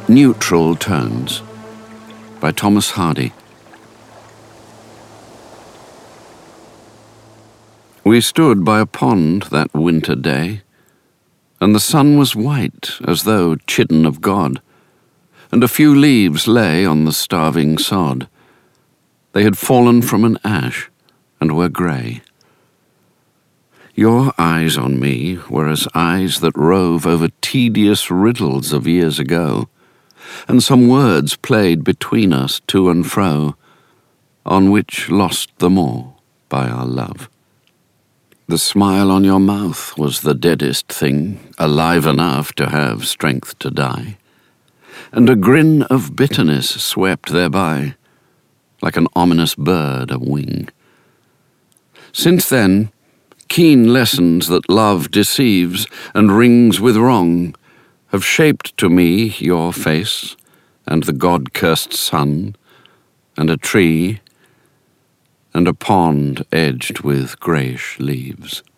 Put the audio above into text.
Neutral Tones by Thomas Hardy. We stood by a pond that winter day, and the sun was white as though chidden of God, and a few leaves lay on the starving sod. They had fallen from an ash and were grey. Your eyes on me were as eyes that rove over tedious riddles of years ago, and some words played between us to and fro, on which lost them all by our love. The smile on your mouth was the deadest thing, alive enough to have strength to die, and a grin of bitterness swept thereby, like an ominous bird a wing. Since then, keen lessons that love deceives and rings with wrong have shaped to me your face, and the God-cursed sun, and a tree, and a pond edged with greyish leaves.